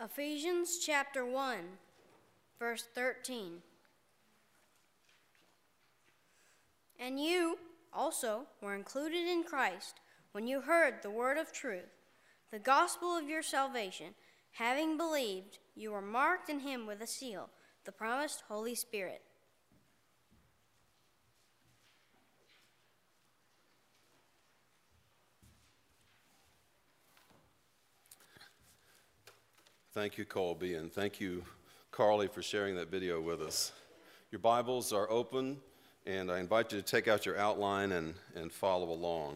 Ephesians chapter 1, verse 13. And you also were included in Christ when you heard the word of truth, the gospel of your salvation. Having believed, you were marked in him with a seal, the promised Holy Spirit. Thank you, Colby, and thank you, Carly, for sharing that video with us. Your Bibles are open, and I invite you to take out your outline and follow along.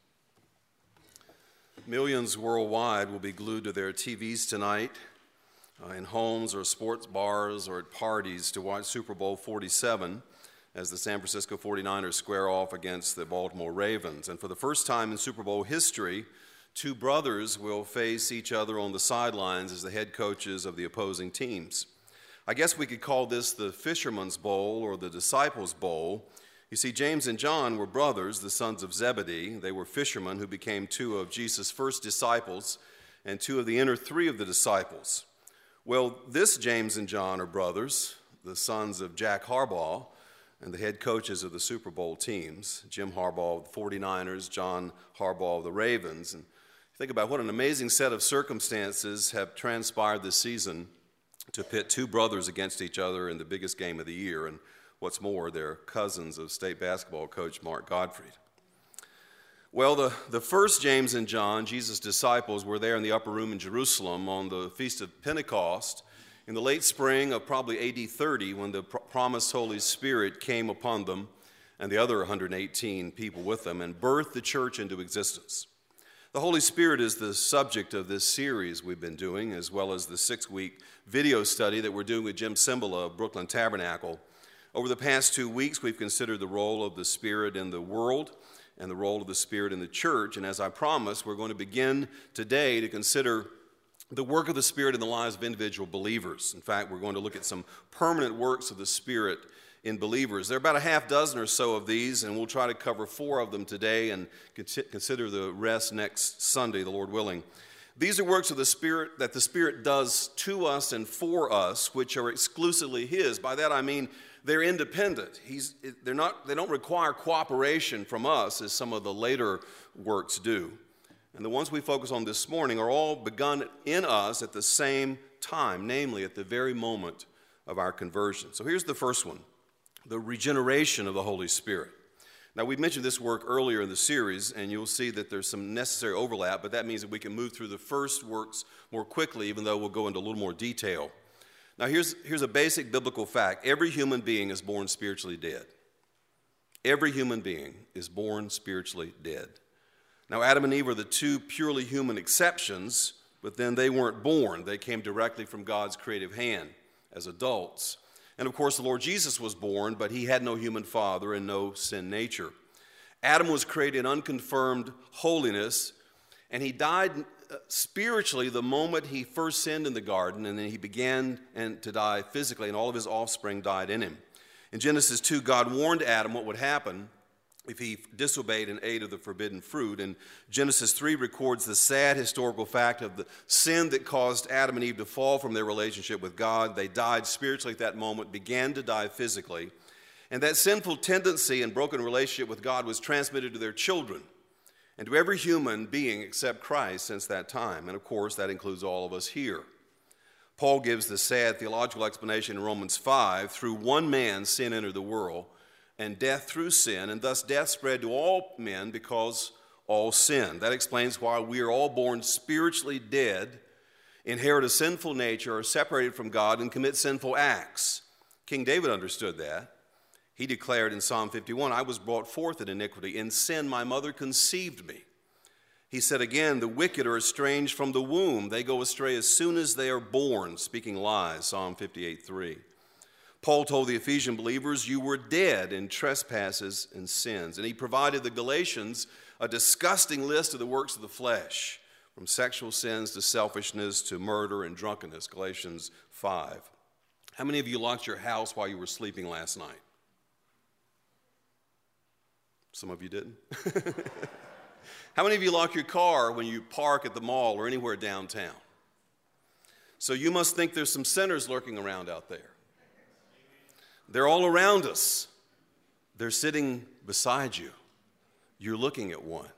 Millions worldwide will be glued to their TVs tonight, in homes or sports bars or at parties to watch Super Bowl 47 as the San Francisco 49ers square off against the Baltimore Ravens. And for the first time in Super Bowl history, two brothers will face each other on the sidelines as the head coaches of the opposing teams. I guess we could call this the Fisherman's Bowl or the Disciples' Bowl. You see, James and John were brothers, the sons of Zebedee. They were fishermen who became two of Jesus' first disciples and two of the inner three of the disciples. Well, this James and John are brothers, the sons of Jack Harbaugh and the head coaches of the Super Bowl teams, Jim Harbaugh of the 49ers, John Harbaugh of the Ravens. And think about what an amazing set of circumstances have transpired this season to pit two brothers against each other in the biggest game of the year. And what's more, they're cousins of state basketball coach Mark Gottfried. Well, the first James and John, Jesus' disciples, were there in the upper room in Jerusalem on the Feast of Pentecost in the late spring of probably AD 30 when the promised Holy Spirit came upon them and the other 118 people with them and birthed the church into existence. The Holy Spirit is the subject of this series we've been doing, as well as the 6-week video study that we're doing with Jim Cymbala of Brooklyn Tabernacle. Over the past 2 weeks, we've considered the role of the Spirit in the world and the role of the Spirit in the church. And as I promised, we're going to begin today to consider the work of the Spirit in the lives of individual believers. In fact, we're going to look at some permanent works of the Spirit in believers. There are about a half dozen or so of these, and we'll try to cover 4 of them today and consider the rest next Sunday, the Lord willing. These are works of the Spirit that the Spirit does to us and for us, which are exclusively His. By that I mean they're independent. They don't require cooperation from us as some of the later works do. And the ones we focus on this morning are all begun in us at the same time, namely at the very moment of our conversion. So here's the first one. The regeneration of the Holy Spirit. Now, we've mentioned this work earlier in the series, and you'll see that there's some necessary overlap, but that means that we can move through the first works more quickly, even though we'll go into a little more detail. Now, here's a basic biblical fact. Every human being is born spiritually dead. Every human being is born spiritually dead. Now, Adam and Eve are the two purely human exceptions, but then they weren't born. They came directly from God's creative hand as adults. And of course, the Lord Jesus was born, but he had no human father and no sin nature. Adam was created in unconfirmed holiness, and he died spiritually the moment he first sinned in the garden, and then he began to die physically, and all of his offspring died in him. In Genesis 2, God warned Adam what would happen if he disobeyed and ate of the forbidden fruit. And Genesis 3 records the sad historical fact of the sin that caused Adam and Eve to fall from their relationship with God. They died spiritually at that moment, began to die physically. And that sinful tendency and broken relationship with God was transmitted to their children and to every human being except Christ since that time. And of course, that includes all of us here. Paul gives the sad theological explanation in Romans 5, through one man sin entered the world, and death through sin, and thus death spread to all men because all sinned. That explains why we are all born spiritually dead, inherit a sinful nature, are separated from God, and commit sinful acts. King David understood that. He declared in Psalm 51, I was brought forth in iniquity. In sin my mother conceived me. He said again, the wicked are estranged from the womb. They go astray as soon as they are born, speaking lies, Psalm 58:3. Paul told the Ephesian believers, you were dead in trespasses and sins. And he provided the Galatians a disgusting list of the works of the flesh, from sexual sins to selfishness to murder and drunkenness, Galatians 5. How many of you locked your house while you were sleeping last night? Some of you didn't. How many of you lock your car when you park at the mall or anywhere downtown? So you must think there's some sinners lurking around out there. They're all around us. They're sitting beside you. You're looking at one.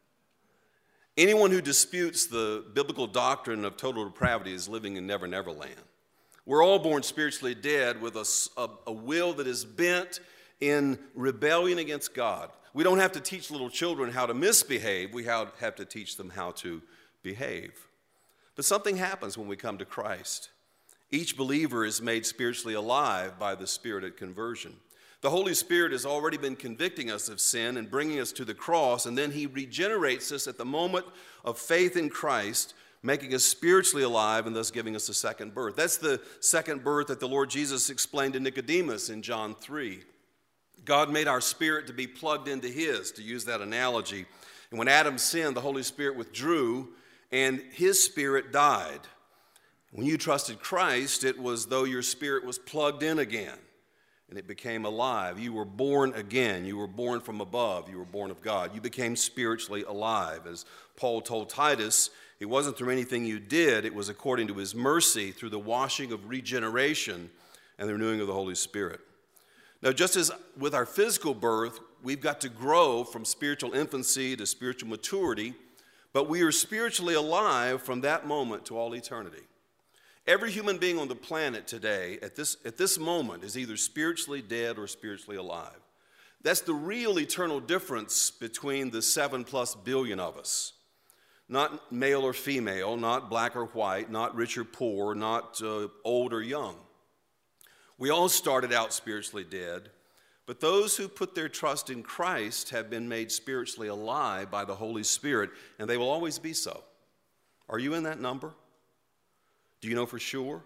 Anyone who disputes the biblical doctrine of total depravity is living in Never Never Land. We're all born spiritually dead with a will that is bent in rebellion against God. We don't have to teach little children how to misbehave. We have to teach them how to behave. But something happens when we come to Christ. Each believer is made spiritually alive by the Spirit at conversion. The Holy Spirit has already been convicting us of sin and bringing us to the cross, and then he regenerates us at the moment of faith in Christ, making us spiritually alive and thus giving us a second birth. That's the second birth that the Lord Jesus explained to Nicodemus in John 3. God made our spirit to be plugged into his, to use that analogy. And when Adam sinned, the Holy Spirit withdrew, and his spirit died. When you trusted Christ, it was though your spirit was plugged in again, and it became alive. You were born again. You were born from above. You were born of God. You became spiritually alive. As Paul told Titus, it wasn't through anything you did. It was according to his mercy through the washing of regeneration and the renewing of the Holy Spirit. Now, just as with our physical birth, we've got to grow from spiritual infancy to spiritual maturity, but we are spiritually alive from that moment to all eternity. Every human being on the planet today, at this moment, is either spiritually dead or spiritually alive. That's the real eternal difference between the 7+ billion of us. Not male or female, not black or white, not rich or poor, not old or young. We all started out spiritually dead, but those who put their trust in Christ have been made spiritually alive by the Holy Spirit, and they will always be so. Are you in that number? Do you know for sure?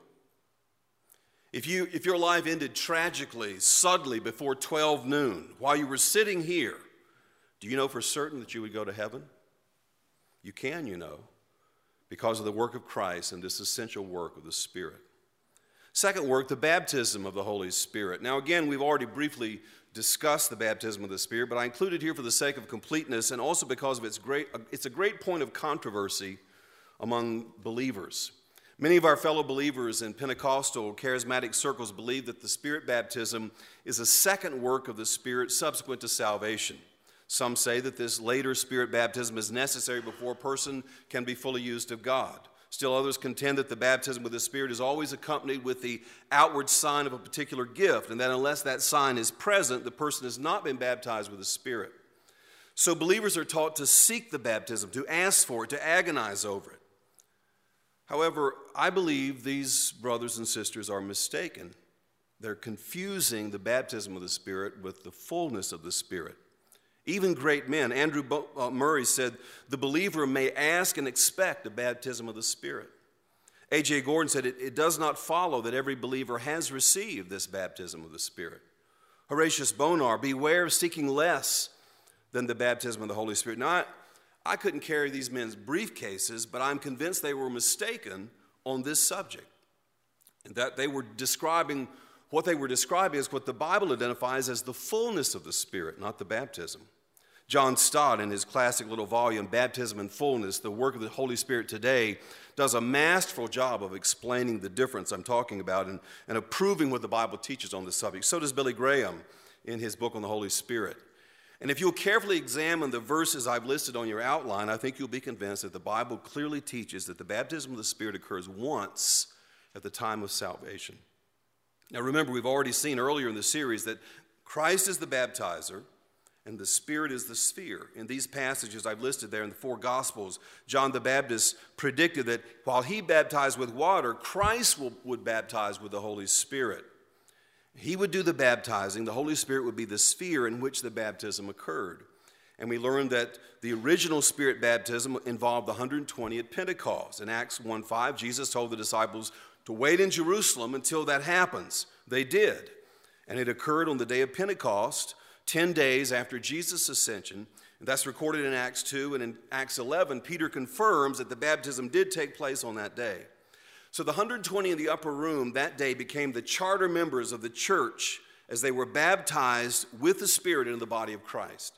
If your life ended tragically, suddenly, before 12 noon, while you were sitting here, do you know for certain that you would go to heaven? You can, you know, because of the work of Christ and this essential work of the Spirit. Second work, the baptism of the Holy Spirit. Now again, we've already briefly discussed the baptism of the Spirit, but I include it here for the sake of completeness and also because of it's a great point of controversy among believers. Many of our fellow believers in Pentecostal charismatic circles believe that the Spirit baptism is a second work of the Spirit subsequent to salvation. Some say that this later Spirit baptism is necessary before a person can be fully used of God. Still others contend that the baptism with the Spirit is always accompanied with the outward sign of a particular gift, and that unless that sign is present, the person has not been baptized with the Spirit. So believers are taught to seek the baptism, to ask for it, to agonize over it. However, I believe these brothers and sisters are mistaken. They're confusing the baptism of the Spirit with the fullness of the Spirit. Even great men, Andrew Murray said, the believer may ask and expect a baptism of the Spirit. A.J. Gordon said, it does not follow that every believer has received this baptism of the Spirit. Horatius Bonar, beware of seeking less than the baptism of the Holy Spirit. Now, I couldn't carry these men's briefcases, but I'm convinced they were mistaken on this subject. And that they were describing, what they were describing is what the Bible identifies as the fullness of the Spirit, not the baptism. John Stott, in his classic little volume, Baptism and Fullness, the work of the Holy Spirit today, does a masterful job of explaining the difference I'm talking about and approving what the Bible teaches on this subject. So does Billy Graham in his book on the Holy Spirit. And if you'll carefully examine the verses I've listed on your outline, I think you'll be convinced that the Bible clearly teaches that the baptism of the Spirit occurs once at the time of salvation. Now remember, we've already seen earlier in the series that Christ is the baptizer and the Spirit is the sphere. In these passages I've listed there in the 4 Gospels, John the Baptist predicted that while he baptized with water, Christ would baptize with the Holy Spirit. He would do the baptizing. The Holy Spirit would be the sphere in which the baptism occurred. And we learned that the original Spirit baptism involved the 120 at Pentecost. In Acts 1:5, Jesus told the disciples to wait in Jerusalem until that happens. They did. And it occurred on the day of Pentecost, 10 days after Jesus' ascension. And that's recorded in Acts 2. And in Acts 11, Peter confirms that the baptism did take place on that day. So the 120 in the upper room that day became the charter members of the church as they were baptized with the Spirit into the body of Christ.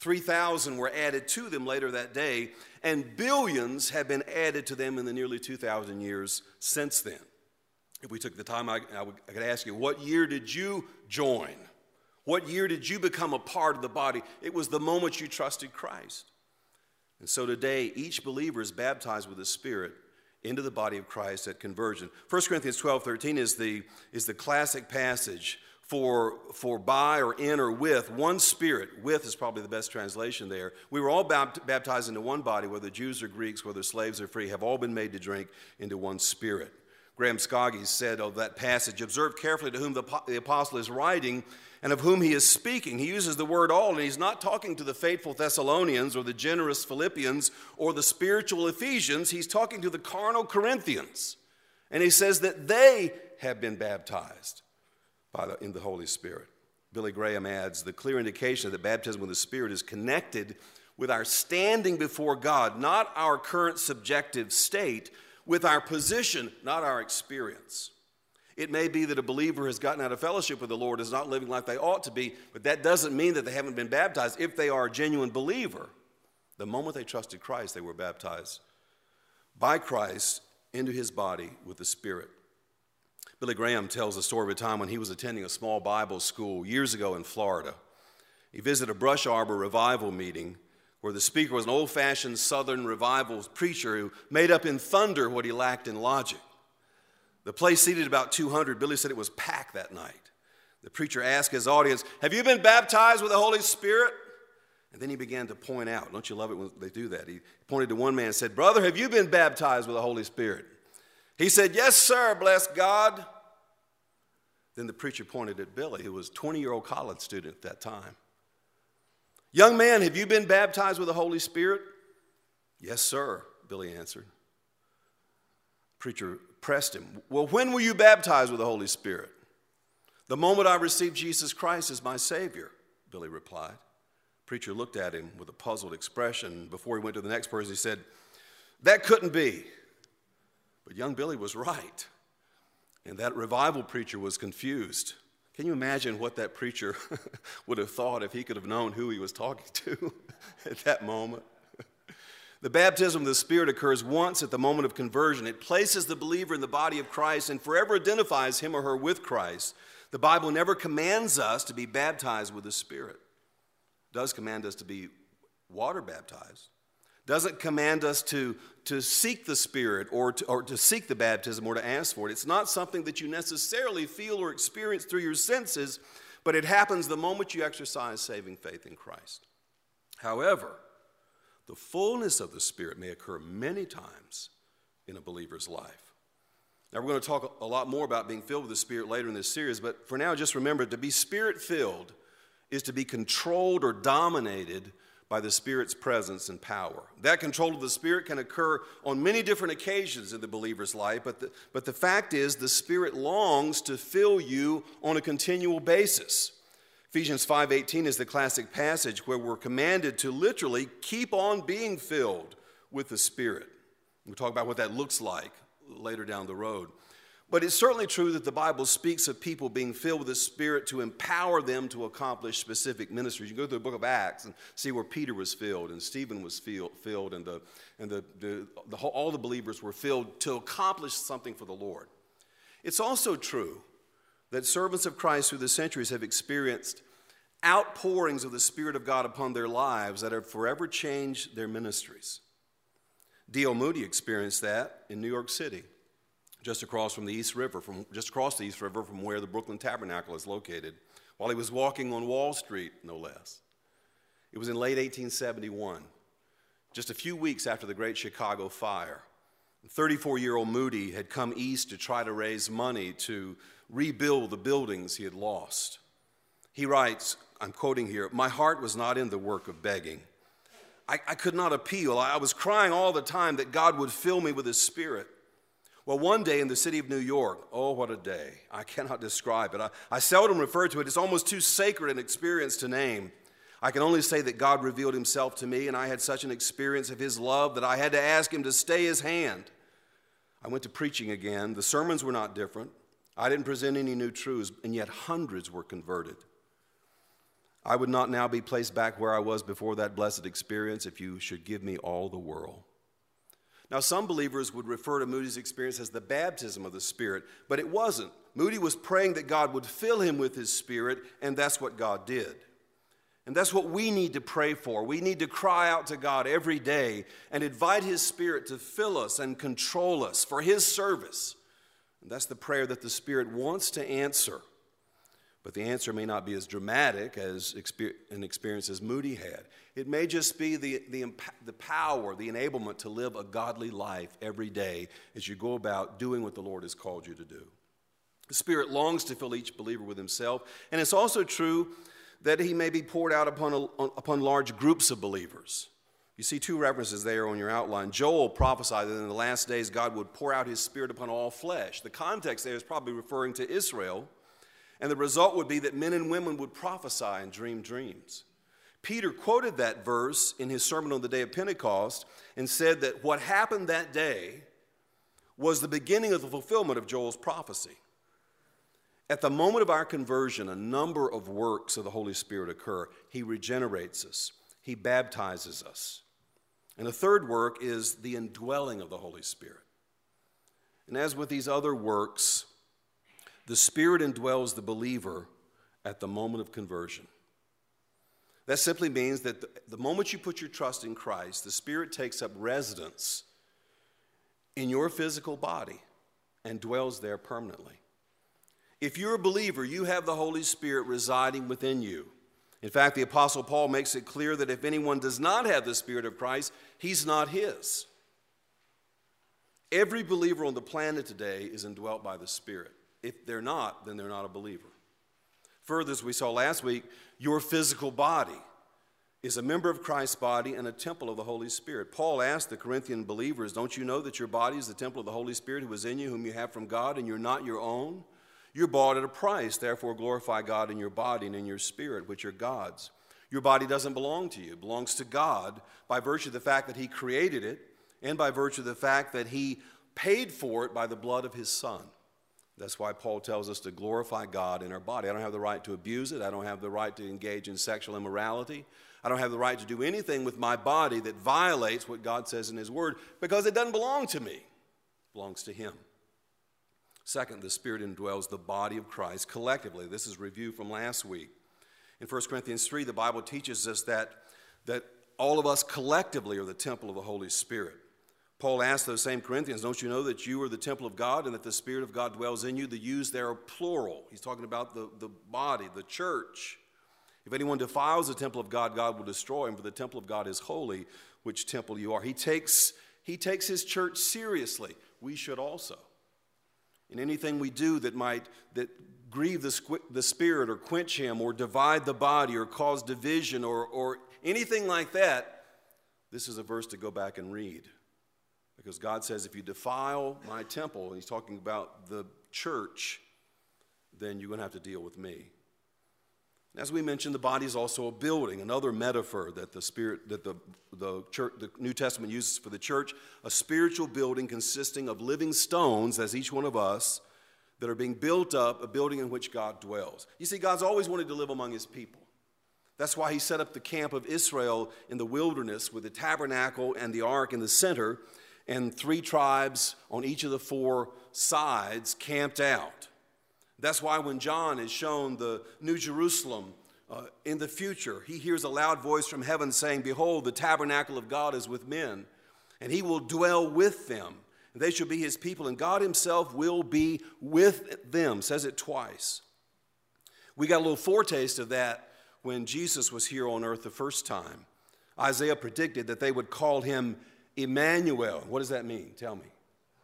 3,000 were added to them later that day, and billions have been added to them in the nearly 2,000 years since then. If we took the time, I could ask you, what year did you join? What year did you become a part of the body? It was the moment you trusted Christ. And so today, each believer is baptized with the Spirit into the body of Christ at conversion. 1 Corinthians 12:13 is the classic passage for by or in or with one Spirit. With is probably the best translation there. We were all baptized into one body, whether Jews or Greeks, whether slaves or free, have all been made to drink into one Spirit. Graham Scoggies said of that passage, observe carefully to whom the apostle is writing and of whom he is speaking. He uses the word all, and he's not talking to the faithful Thessalonians or the generous Philippians or the spiritual Ephesians. He's talking to the carnal Corinthians. And he says that they have been baptized in the Holy Spirit. Billy Graham adds, the clear indication that baptism with the Spirit is connected with our standing before God, not our current subjective state, with our position, not our experience. It may be that a believer has gotten out of fellowship with the Lord, is not living like they ought to be, but that doesn't mean that they haven't been baptized. If they are a genuine believer, the moment they trusted Christ, they were baptized by Christ into his body with the Spirit. Billy Graham tells the story of a time when he was attending a small Bible school years ago in Florida. He visited a Brush Arbor revival meeting where the speaker was an old-fashioned Southern revival preacher who made up in thunder what he lacked in logic. The place seated about 200. Billy said it was packed that night. The preacher asked his audience, have you been baptized with the Holy Spirit? And then he began to point out. Don't you love it when they do that? He pointed to one man and said, brother, have you been baptized with the Holy Spirit? He said, yes, sir, bless God. Then the preacher pointed at Billy, who was a 20-year-old college student at that time. Young man, have you been baptized with the Holy Spirit? Yes, sir, Billy answered. Preacher pressed him. Well, when were you baptized with the Holy Spirit? The moment I received Jesus Christ as my Savior, Billy replied. Preacher looked at him with a puzzled expression. Before he went to the next person, he said, that couldn't be. But young Billy was right. And that revival preacher was confused. Can you imagine what that preacher would have thought if he could have known who he was talking to at that moment? The baptism of the Spirit occurs once at the moment of conversion. It places the believer in the body of Christ and forever identifies him or her with Christ. The Bible never commands us to be baptized with the Spirit. It does command us to be water baptized. It doesn't command us to seek the Spirit or to seek the baptism or to ask for it. It's not something that you necessarily feel or experience through your senses, but it happens the moment you exercise saving faith in Christ. However, the fullness of the Spirit may occur many times in a believer's life. Now, we're going to talk a lot more about being filled with the Spirit later in this series, but for now, just remember, to be Spirit-filled is to be controlled or dominated by the Spirit's presence and power. That control of the Spirit can occur on many different occasions in the believer's life, but the fact is the Spirit longs to fill you on a continual basis. Ephesians 5:18 is the classic passage where we're commanded to literally keep on being filled with the Spirit. We'll talk about what that looks like later down the road. But it's certainly true that the Bible speaks of people being filled with the Spirit to empower them to accomplish specific ministries. You can go through the book of Acts and see where Peter was filled and Stephen was filled and all the believers were filled to accomplish something for the Lord. It's also true that servants of Christ through the centuries have experienced outpourings of the Spirit of God upon their lives that have forever changed their ministries. D.L. Moody experienced that in New York City, just across the East River from where the Brooklyn Tabernacle is located, while he was walking on Wall Street, no less. It was in late 1871, just a few weeks after the Great Chicago Fire. 34-year-old Moody had come east to try to raise money to rebuild the buildings he had lost. He writes, I'm quoting here, "My heart was not in the work of begging. I could not appeal. I was crying all the time that God would fill me with His Spirit. Well, one day in the city of New York, oh, what a day. I cannot describe it. I seldom refer to it. It's almost too sacred an experience to name. I can only say that God revealed Himself to me, and I had such an experience of His love that I had to ask Him to stay His hand. I went to preaching again. The sermons were not different. I didn't present any new truths, and yet hundreds were converted. I would not now be placed back where I was before that blessed experience if you should give me all the world. Now, some believers would refer to Moody's experience as the baptism of the Spirit, but it wasn't. Moody was praying that God would fill him with his Spirit, and that's what God did. And that's what we need to pray for. We need to cry out to God every day and invite his Spirit to fill us and control us for his service. And that's the prayer that the Spirit wants to answer. But the answer may not be as dramatic as an experience as Moody had. It may just be the power, the enablement to live a godly life every day as you go about doing what the Lord has called you to do. The Spirit longs to fill each believer with himself, and it's also true that he may be poured out upon large groups of believers. You see two references there on your outline. Joel prophesied that in the last days God would pour out his Spirit upon all flesh. The context there is probably referring to Israel, and the result would be that men and women would prophesy and dream dreams. Peter quoted that verse in his sermon on the day of Pentecost and said that what happened that day was the beginning of the fulfillment of Joel's prophecy. At the moment of our conversion, a number of works of the Holy Spirit occur. He regenerates us. He baptizes us. And the third work is the indwelling of the Holy Spirit. And as with these other works, the Spirit indwells the believer at the moment of conversion. That simply means that the moment you put your trust in Christ, the Spirit takes up residence in your physical body and dwells there permanently. If you're a believer, you have the Holy Spirit residing within you. In fact, the Apostle Paul makes it clear that if anyone does not have the Spirit of Christ, he's not his. Every believer on the planet today is indwelt by the Spirit. If they're not, then they're not a believer. Further, as we saw last week, your physical body is a member of Christ's body and a temple of the Holy Spirit. Paul asked the Corinthian believers, don't you know that your body is the temple of the Holy Spirit who is in you, whom you have from God, and you're not your own? You're bought at a price, therefore glorify God in your body and in your spirit, which are God's. Your body doesn't belong to you. It belongs to God by virtue of the fact that he created it and by virtue of the fact that he paid for it by the blood of his Son. That's why Paul tells us to glorify God in our body. I don't have the right to abuse it. I don't have the right to engage in sexual immorality. I don't have the right to do anything with my body that violates what God says in his word because it doesn't belong to me. It belongs to him. Second, the Spirit indwells the body of Christ collectively. This is review from last week. In 1 Corinthians 3, the Bible teaches us that all of us collectively are the temple of the Holy Spirit. Paul asked those same Corinthians, don't you know that you are the temple of God and that the Spirit of God dwells in you? The yous there are plural. He's talking about the body, the church. If anyone defiles the temple of God, God will destroy him, for the temple of God is holy, which temple you are. He takes his church seriously. We should also. In anything we do that grieve the Spirit or quench him or divide the body or cause division or anything like that, this is a verse to go back and read. Because God says, if you defile my temple, and he's talking about the church, then you're going to have to deal with me. As we mentioned, the body is also a building, another metaphor that the New Testament uses for the church, a spiritual building consisting of living stones, as each one of us, that are being built up, a building in which God dwells. You see, God's always wanted to live among his people. That's why he set up the camp of Israel in the wilderness with the tabernacle and the ark in the center, and 3 tribes on each of the 4 sides camped out. That's why when John is shown the New Jerusalem in the future, he hears a loud voice from heaven saying, behold, the tabernacle of God is with men, and he will dwell with them. They shall be his people, and God himself will be with them. Says it twice. We got a little foretaste of that when Jesus was here on earth the first time. Isaiah predicted that they would call him Emmanuel. What does that mean? Tell me.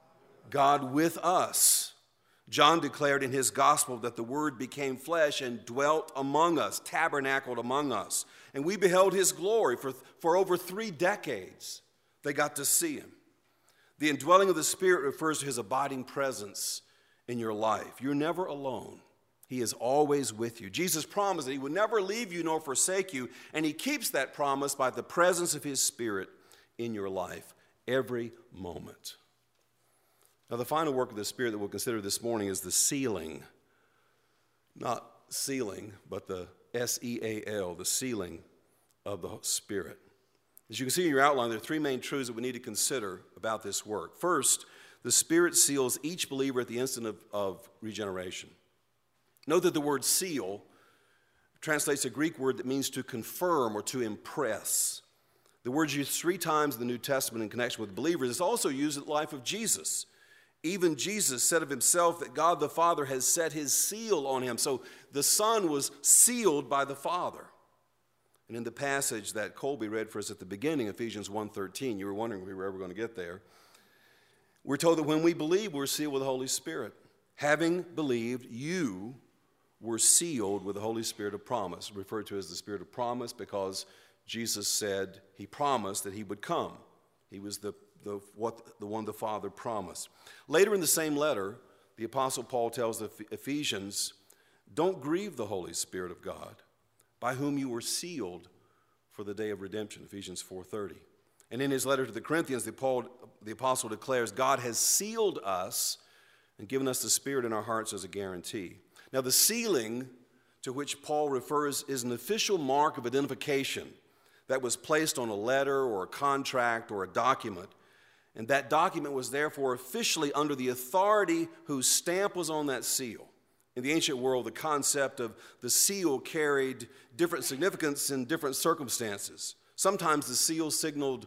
God with us. John declared in his gospel that the Word became flesh and dwelt among us, tabernacled among us. And we beheld his glory for over 3 decades. They got to see him. The indwelling of the Spirit refers to his abiding presence in your life. You're never alone. He is always with you. Jesus promised that he would never leave you nor forsake you, and he keeps that promise by the presence of his Spirit in your life every moment. Now, the final work of the Spirit that we'll consider this morning is the sealing. Not sealing, but the S-E-A-L, the sealing of the Spirit. As you can see in your outline, there are three main truths that we need to consider about this work. First, the Spirit seals each believer at the instant of regeneration. Note that the word seal translates a Greek word that means to confirm or to impress. The word is used 3 times in the New Testament in connection with believers. It's also used in the life of Jesus. Even Jesus said of himself that God the Father has set his seal on him. So the Son was sealed by the Father. And in the passage that Colby read for us at the beginning, Ephesians 1:13, you were wondering if we were ever going to get there. We're told that when we believe, we're sealed with the Holy Spirit. Having believed, you were sealed with the Holy Spirit of promise, referred to as the Spirit of promise because Jesus said he promised that he would come. He was the one the Father promised. Later in the same letter, the Apostle Paul tells the Ephesians, don't grieve the Holy Spirit of God, by whom you were sealed for the day of redemption, Ephesians 4:30. And in his letter to the Corinthians, the Apostle declares, God has sealed us and given us the Spirit in our hearts as a guarantee. Now, the sealing to which Paul refers is an official mark of identification that was placed on a letter or a contract or a document. And that document was therefore officially under the authority whose stamp was on that seal. In the ancient world, the concept of the seal carried different significance in different circumstances. Sometimes the seal signaled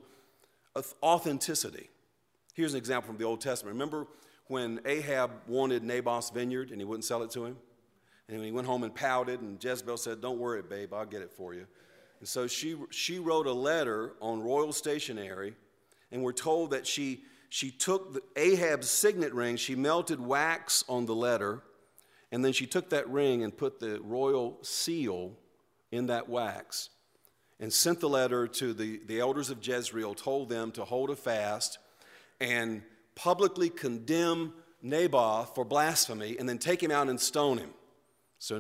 authenticity. Here's an example from the Old Testament. Remember when Ahab wanted Naboth's vineyard and he wouldn't sell it to him? And when he went home and pouted, and Jezebel said, don't worry, babe, I'll get it for you. And so she wrote a letter on royal stationery, and we're told that she took Ahab's signet ring, she melted wax on the letter, and then she took that ring and put the royal seal in that wax and sent the letter to the elders of Jezreel, told them to hold a fast and publicly condemn Naboth for blasphemy and then take him out and stone him. So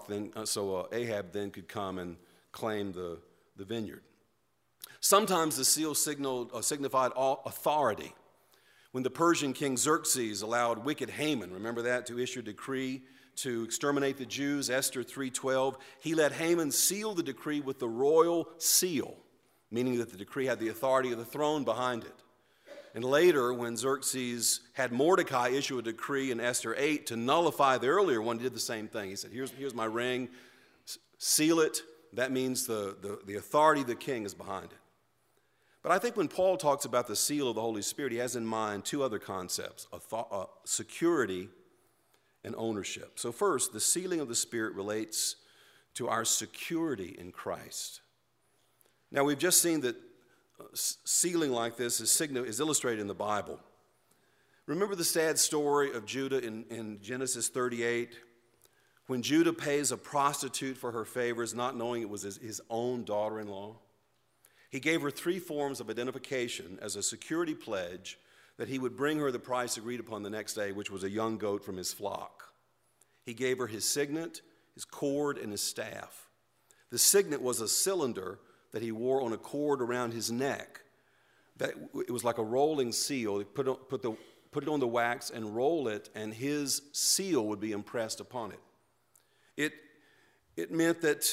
Ahab then could come and claim the vineyard. Sometimes the seal signified authority. When the Persian king Xerxes allowed wicked Haman, remember that, to issue a decree to exterminate the Jews, Esther 3:12, he let Haman seal the decree with the royal seal, meaning that the decree had the authority of the throne behind it. And later, when Xerxes had Mordecai issue a decree in Esther 8 to nullify the earlier one, he did the same thing. He said, here's my ring, seal it. That means the authority of the king is behind it. But I think when Paul talks about the seal of the Holy Spirit, he has in mind 2 other concepts, security and ownership. So first, the sealing of the Spirit relates to our security in Christ. Now, we've just seen that sealing like this is illustrated in the Bible. Remember the sad story of Judah in Genesis 38? When Judah pays a prostitute for her favors, not knowing it was his own daughter-in-law? He gave her 3 forms of identification as a security pledge that he would bring her the price agreed upon the next day, which was a young goat from his flock. He gave her his signet, his cord, and his staff. The signet was a cylinder that he wore on a cord around his neck. It was like a rolling seal. He put it on the wax and roll it, and his seal would be impressed upon it. It meant that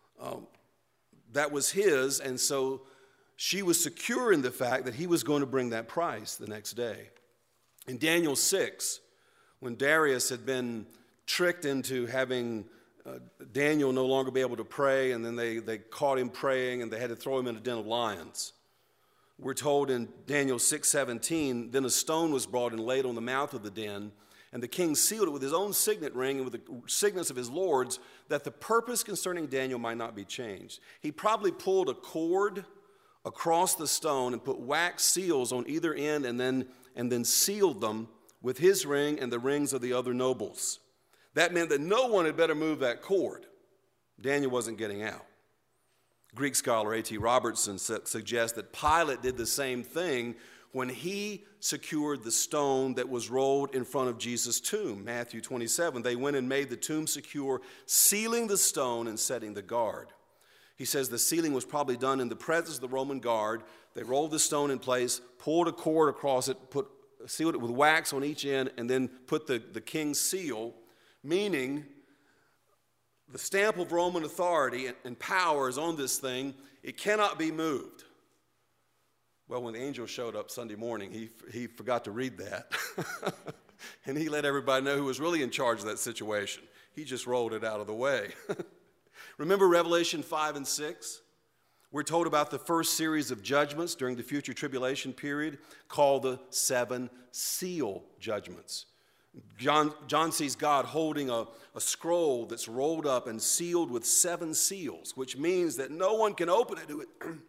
that was his, and so she was secure in the fact that he was going to bring that price the next day. In Daniel 6, when Darius had been tricked into having Daniel no longer be able to pray, and then they caught him praying, and they had to throw him in a den of lions. We're told in Daniel 6:17, then a stone was brought and laid on the mouth of the den, and the king sealed it with his own signet ring and with the signets of his lords, that the purpose concerning Daniel might not be changed. He probably pulled a cord across the stone and put wax seals on either end and then sealed them with his ring and the rings of the other nobles. That meant that no one had better move that cord. Daniel wasn't getting out. Greek scholar A.T. Robertson suggests that Pilate did the same thing when he secured the stone that was rolled in front of Jesus' tomb. Matthew 27, they went and made the tomb secure, sealing the stone and setting the guard. He says the sealing was probably done in the presence of the Roman guard. They rolled the stone in place, pulled a cord across it, sealed it with wax on each end, and then put the king's seal, meaning The stamp of Roman authority and power is on this thing. It cannot be moved. Well, when the angel showed up Sunday morning, he forgot to read that. And he let everybody know who was really in charge of that situation. He just rolled it out of the way. Remember Revelation 5 and 6? We're told about the first series of judgments during the future tribulation period called the 7 seal judgments. John sees God holding a scroll that's rolled up and sealed with 7 seals, which means that no one can open it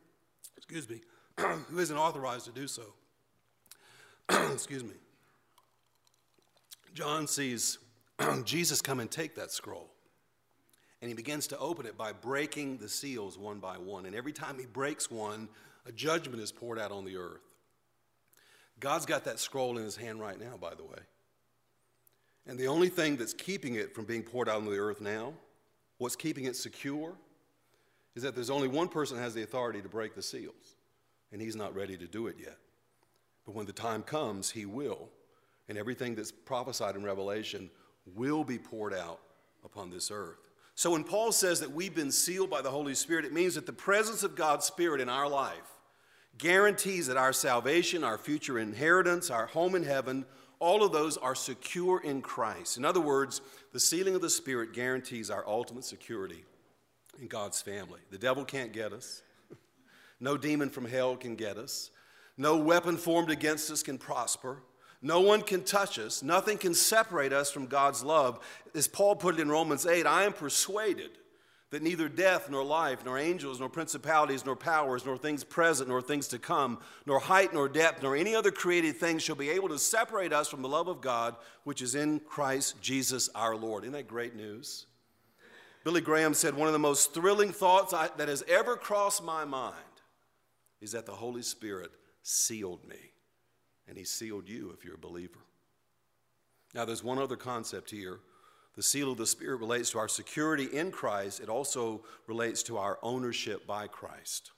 who isn't authorized to do so. Excuse me. John sees Jesus come and take that scroll. And he begins to open it by breaking the seals one by one. And every time he breaks one, a judgment is poured out on the earth. God's got that scroll in his hand right now, by the way. And the only thing that's keeping it from being poured out on the earth now, what's keeping it secure, is that there's only one person that has the authority to break the seals. And he's not ready to do it yet. But when the time comes, he will. And everything that's prophesied in Revelation will be poured out upon this earth. So when Paul says that we've been sealed by the Holy Spirit, it means that the presence of God's Spirit in our life guarantees that our salvation, our future inheritance, our home in heaven, all of those are secure in Christ. In other words, the sealing of the Spirit guarantees our ultimate security in God's family. The devil can't get us. No demon from hell can get us. No weapon formed against us can prosper. No one can touch us. Nothing can separate us from God's love. As Paul put it in Romans 8, I am persuaded that neither death, nor life, nor angels, nor principalities, nor powers, nor things present, nor things to come, nor height, nor depth, nor any other created thing shall be able to separate us from the love of God, which is in Christ Jesus our Lord. Isn't that great news? Billy Graham said, one of the most thrilling thoughts that has ever crossed my mind is that the Holy Spirit sealed me. And he sealed you if you're a believer. Now, there's one other concept here. The seal of the Spirit relates to our security in Christ. It also relates to our ownership by Christ.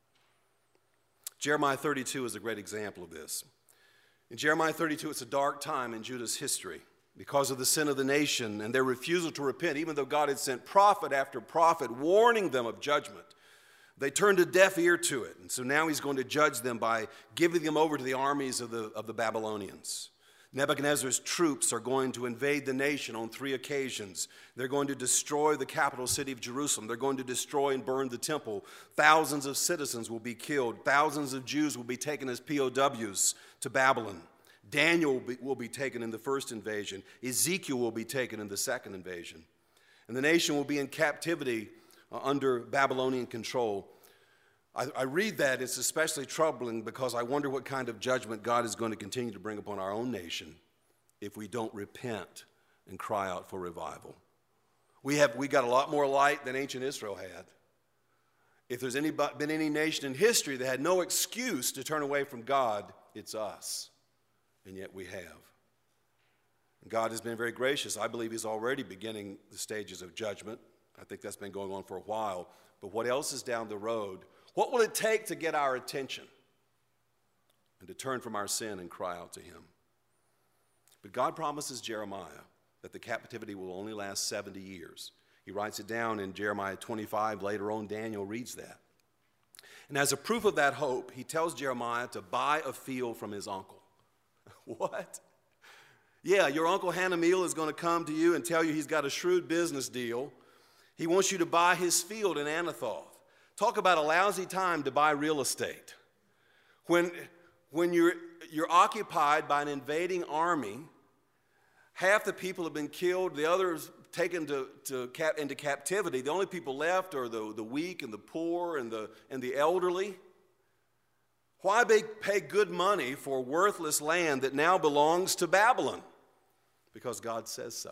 Jeremiah 32 is a great example of this. In Jeremiah 32, it's a dark time in Judah's history because of the sin of the nation and their refusal to repent, even though God had sent prophet after prophet warning them of judgment. They turned a deaf ear to it, and so now he's going to judge them by giving them over to the armies of the Babylonians. Nebuchadnezzar's troops are going to invade the nation on 3 occasions. They're going to destroy the capital city of Jerusalem. They're going to destroy and burn the temple. Thousands of citizens will be killed. Thousands of Jews will be taken as POWs to Babylon. Daniel will be taken in the first invasion. Ezekiel will be taken in the second invasion. And the nation will be in captivity under Babylonian control. I read that, it's especially troubling because I wonder what kind of judgment God is going to continue to bring upon our own nation if we don't repent and cry out for revival. We got a lot more light than ancient Israel had. If there's been any nation in history that had no excuse to turn away from God, it's us. And yet we have. God has been very gracious. I believe he's already beginning the stages of judgment. I think that's been going on for a while. But what else is down the road? What will it take to get our attention and to turn from our sin and cry out to him? But God promises Jeremiah that the captivity will only last 70 years. He writes it down in Jeremiah 25. Later on, Daniel reads that. And as a proof of that hope, he tells Jeremiah to buy a field from his uncle. What? Yeah, your Uncle Hanamiel is going to come to you and tell you he's got a shrewd business deal. He wants you to buy his field in Anathoth. Talk about a lousy time to buy real estate. When you're occupied by an invading army, half the people have been killed, the others taken into captivity. The only people left are the weak and the poor and the elderly. Why pay good money for worthless land that now belongs to Babylon? Because God says so.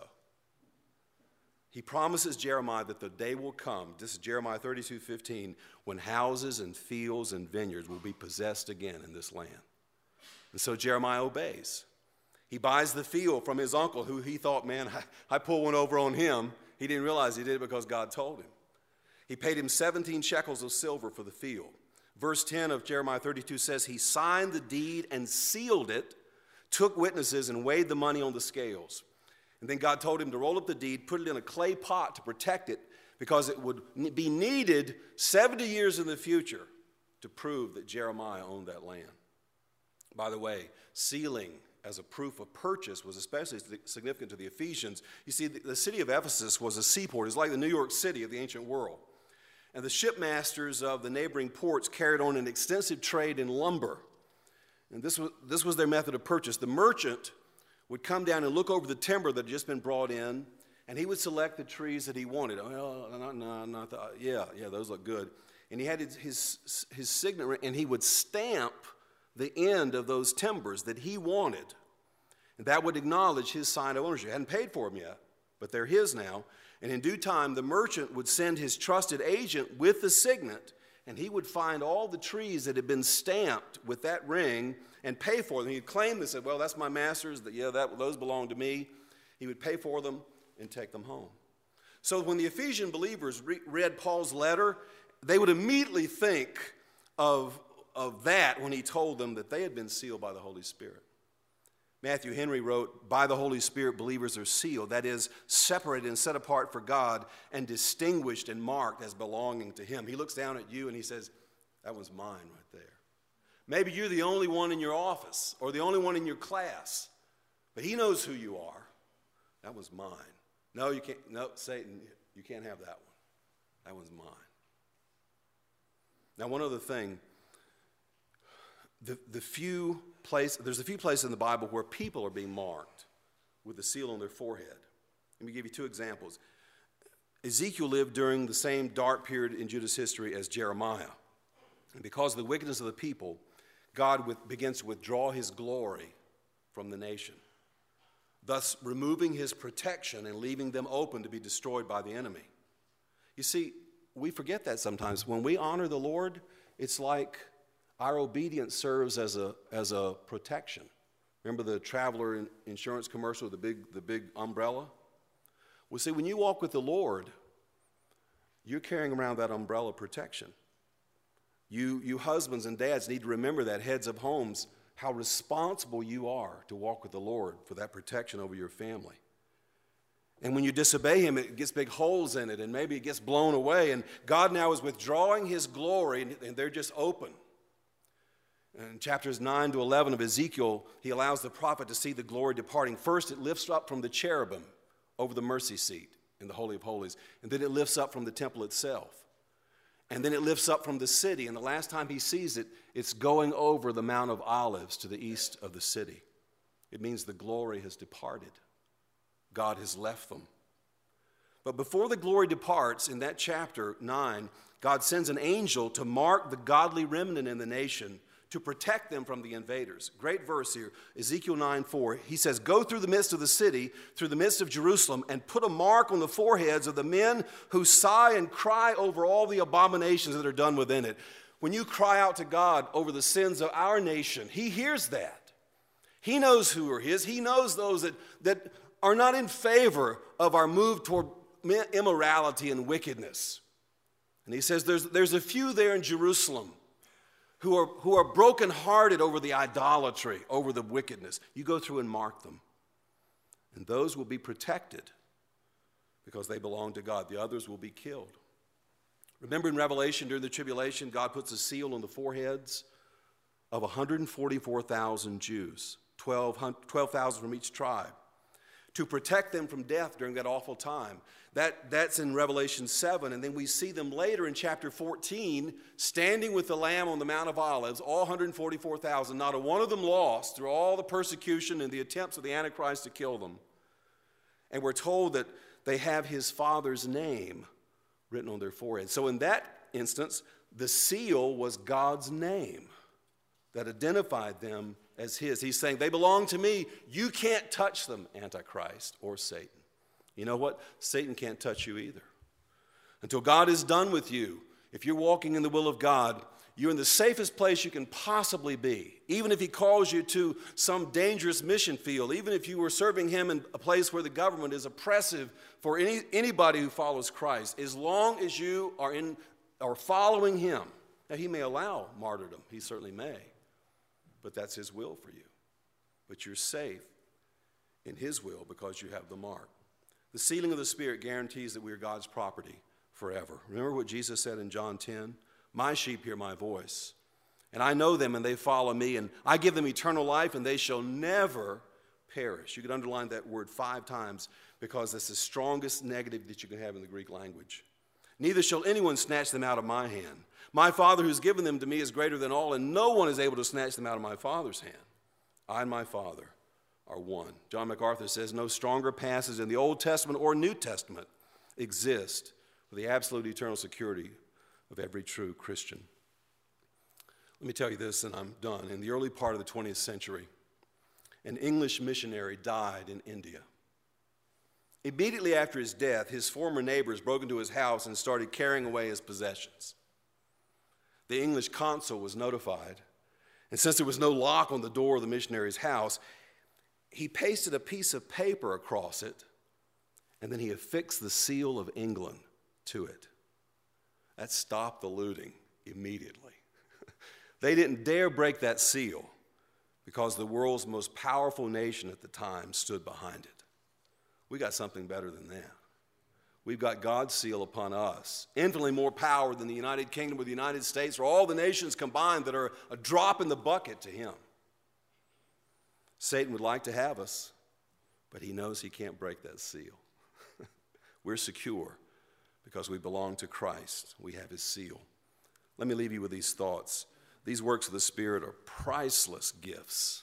He promises Jeremiah that the day will come, this is Jeremiah 32:15, when houses and fields and vineyards will be possessed again in this land. And so Jeremiah obeys. He buys the field from his uncle, who he thought, man, I pulled one over on him. He didn't realize he did it because God told him. He paid him 17 shekels of silver for the field. Verse 10 of Jeremiah 32 says, he signed the deed and sealed it, took witnesses, and weighed the money on the scales. And then God told him to roll up the deed, put it in a clay pot to protect it, because it would be needed 70 years in the future to prove that Jeremiah owned that land. By the way, sealing as a proof of purchase was especially significant to the Ephesians. You see, the city of Ephesus was a seaport. It was like the New York City of the ancient world. And the shipmasters of the neighboring ports carried on an extensive trade in lumber. And this was their method of purchase. The merchant would come down and look over the timber that had just been brought in, and he would select the trees that he wanted. Yeah, those look good. And he had his signet, and he would stamp the end of those timbers that he wanted. And that would acknowledge his sign of ownership. He hadn't paid for them yet, but they're his now. And in due time, the merchant would send his trusted agent with the signet, and he would find all the trees that had been stamped with that ring and pay for them. He'd claim this, said, well, that's my master's, those belong to me. He would pay for them and take them home. So when the Ephesian believers read Paul's letter, they would immediately think of that when he told them that they had been sealed by the Holy Spirit. Matthew Henry wrote, by the Holy Spirit, believers are sealed. That is, separated and set apart for God and distinguished and marked as belonging to him. He looks down at you and he says, that was mine right there. Maybe you're the only one in your office or the only one in your class, but he knows who you are. That was mine. No, you can't. No, Satan, you can't have that one. That one's mine. Now, one other thing. There's a few places in the Bible where people are being marked with a seal on their forehead. Let me give you two examples. Ezekiel lived during the same dark period in Judah's history as Jeremiah. And because of the wickedness of the people, God begins to withdraw his glory from the nation, thus removing his protection and leaving them open to be destroyed by the enemy. You see, we forget that sometimes. When we honor the Lord, it's like our obedience serves as a protection. Remember the Traveler insurance commercial, the big umbrella? Well, see, when you walk with the Lord, you're carrying around that umbrella protection. You husbands and dads need to remember that, heads of homes, how responsible you are to walk with the Lord for that protection over your family. And when you disobey him, it gets big holes in it, and maybe it gets blown away, and God now is withdrawing his glory, and they're just open. In chapters 9 to 11 of Ezekiel, he allows the prophet to see the glory departing. First, it lifts up from the cherubim over the mercy seat in the Holy of Holies, and then it lifts up from the temple itself. And then it lifts up from the city, and the last time he sees it, it's going over the Mount of Olives to the east of the city. It means the glory has departed. God has left them. But before the glory departs, in that chapter 9, God sends an angel to mark the godly remnant in the nation to protect them from the invaders. Great verse here, Ezekiel 9:4. He says, go through the midst of the city, through the midst of Jerusalem, and put a mark on the foreheads of the men who sigh and cry over all the abominations that are done within it. When you cry out to God over the sins of our nation, he hears that. He knows who are his. He knows those that are not in favor of our move toward immorality and wickedness. And he says there's a few there in Jerusalem who are brokenhearted over the idolatry, over the wickedness. You go through and mark them. And those will be protected because they belong to God. The others will be killed. Remember in Revelation, during the tribulation, God puts a seal on the foreheads of 144,000 Jews, 12,000 from each tribe, to protect them from death during that awful time. That's in Revelation 7, and then we see them later in chapter 14, standing with the Lamb on the Mount of Olives, all 144,000, not a one of them lost through all the persecution and the attempts of the Antichrist to kill them. And we're told that they have his Father's name written on their forehead. So in that instance, the seal was God's name that identified them as his. He's saying, they belong to me. You can't touch them, Antichrist or Satan. You know what? Satan can't touch you either. Until God is done with you, if you're walking in the will of God, you're in the safest place you can possibly be. Even if he calls you to some dangerous mission field, even if you were serving him in a place where the government is oppressive for anybody who follows Christ, as long as you are following him. Now, he may allow martyrdom. He certainly may. But that's his will for you. But you're safe in his will because you have the mark. The sealing of the Spirit guarantees that we are God's property forever. Remember what Jesus said in John 10? My sheep hear my voice, and I know them, and they follow me, and I give them eternal life, and they shall never perish. You could underline that word 5 times because that's the strongest negative that you can have in the Greek language. Neither shall anyone snatch them out of my hand. My Father who's given them to me is greater than all, and no one is able to snatch them out of my Father's hand. I and my Father are one. John MacArthur says no stronger passage in the Old Testament or New Testament exist for the absolute eternal security of every true Christian. Let me tell you this, and I'm done. In the early part of the 20th century, an English missionary died in India. Immediately after his death, his former neighbors broke into his house and started carrying away his possessions. The English consul was notified, and since there was no lock on the door of the missionary's house, he pasted a piece of paper across it, and then he affixed the seal of England to it. That stopped the looting immediately. They didn't dare break that seal because the world's most powerful nation at the time stood behind it. We got something better than that. We've got God's seal upon us, infinitely more power than the United Kingdom or the United States or all the nations combined that are a drop in the bucket to him. Satan would like to have us, but he knows he can't break that seal. We're secure because we belong to Christ. We have his seal. Let me leave you with these thoughts. These works of the Spirit are priceless gifts.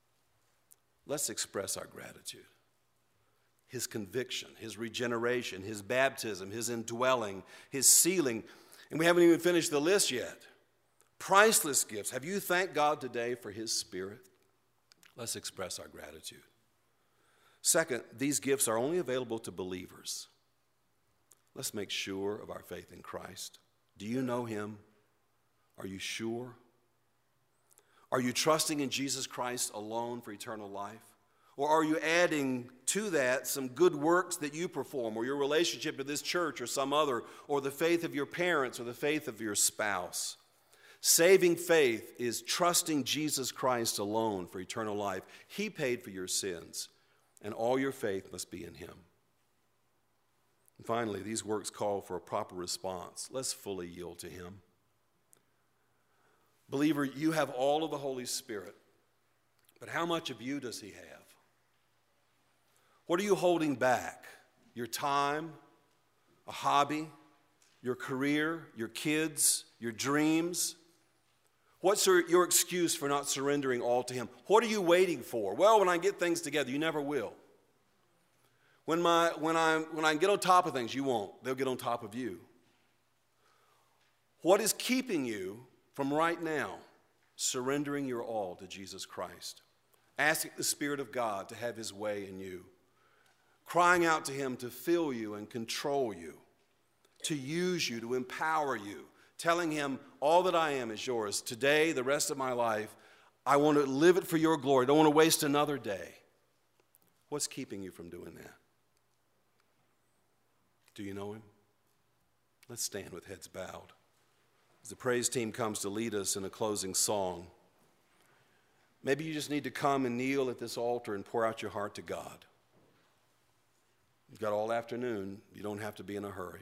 Let's express our gratitude. His conviction, his regeneration, his baptism, his indwelling, his sealing. And we haven't even finished the list yet. Priceless gifts. Have you thanked God today for his Spirit? Let's express our gratitude. Second, these gifts are only available to believers. Let's make sure of our faith in Christ. Do you know him? Are you sure? Are you trusting in Jesus Christ alone for eternal life? Or are you adding to that some good works that you perform, or your relationship to this church or some other, or the faith of your parents or the faith of your spouse? Saving faith is trusting Jesus Christ alone for eternal life. He paid for your sins, and all your faith must be in him. And finally, these works call for a proper response. Let's fully yield to him. Believer, you have all of the Holy Spirit, but how much of you does he have? What are you holding back? Your time, a hobby, your career, your kids, your dreams? What's your excuse for not surrendering all to him? What are you waiting for? Well, when I get things together, you never will. When I get on top of things, you won't. They'll get on top of you. What is keeping you from right now surrendering your all to Jesus Christ? Asking the Spirit of God to have his way in you. Crying out to him to fill you and control you, to use you, to empower you. Telling him, all that I am is yours. Today, the rest of my life, I want to live it for your glory. I don't want to waste another day. What's keeping you from doing that? Do you know him? Let's stand with heads bowed. As the praise team comes to lead us in a closing song, maybe you just need to come and kneel at this altar and pour out your heart to God. You've got all afternoon. You don't have to be in a hurry.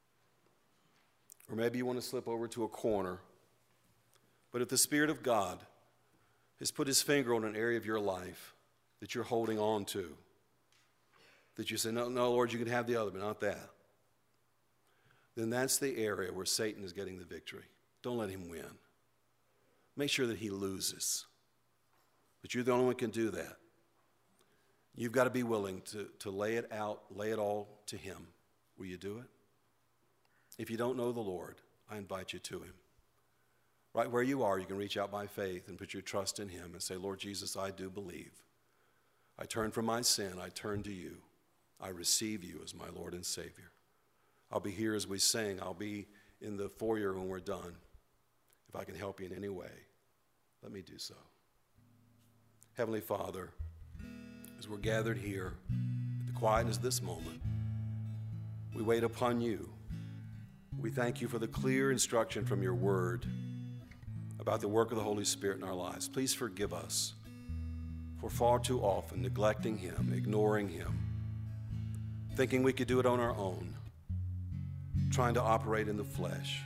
Or maybe you want to slip over to a corner. But if the Spirit of God has put his finger on an area of your life that you're holding on to, that you say, no, Lord, you can have the other, but not that, then that's the area where Satan is getting the victory. Don't let him win. Make sure that he loses. But you're the only one who can do that. You've got to be willing to lay it out, lay it all to him. Will you do it? If you don't know the Lord, I invite you to him. Right where you are, you can reach out by faith and put your trust in him and say, Lord Jesus, I do believe. I turn from my sin. I turn to you. I receive you as my Lord and Savior. I'll be here as we sing. I'll be in the foyer when we're done. If I can help you in any way, let me do so. Heavenly Father, as we're gathered here at the quietness of this moment, we wait upon you. We thank you for the clear instruction from your word about the work of the Holy Spirit in our lives. Please forgive us for far too often neglecting Him, ignoring Him, thinking we could do it on our own, trying to operate in the flesh.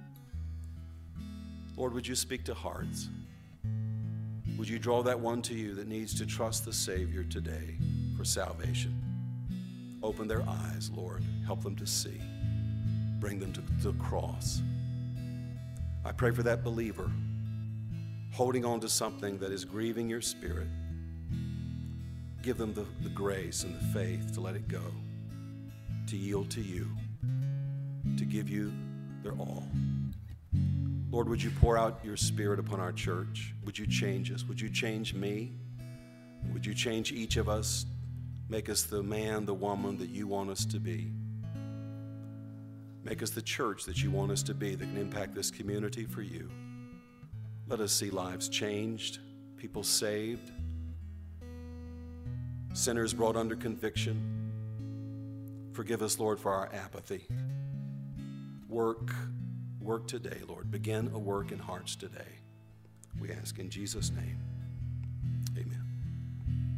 Lord, would you speak to hearts? Would you draw that one to you that needs to trust the Savior today for salvation? Open their eyes, Lord. Help them to see. Bring them to the cross. I pray for that believer holding on to something that is grieving your spirit. Give them the grace and the faith to let it go, to yield to you, to give you their all. Lord, would you pour out your Spirit upon our church? Would you change us? Would you change me? Would you change each of us? Make us the man, the woman that you want us to be. Make us the church that you want us to be that can impact this community for you. Let us see lives changed, people saved, sinners brought under conviction. Forgive us, Lord, for our apathy. Work today, Lord. Begin a work in hearts today. We ask in Jesus' name.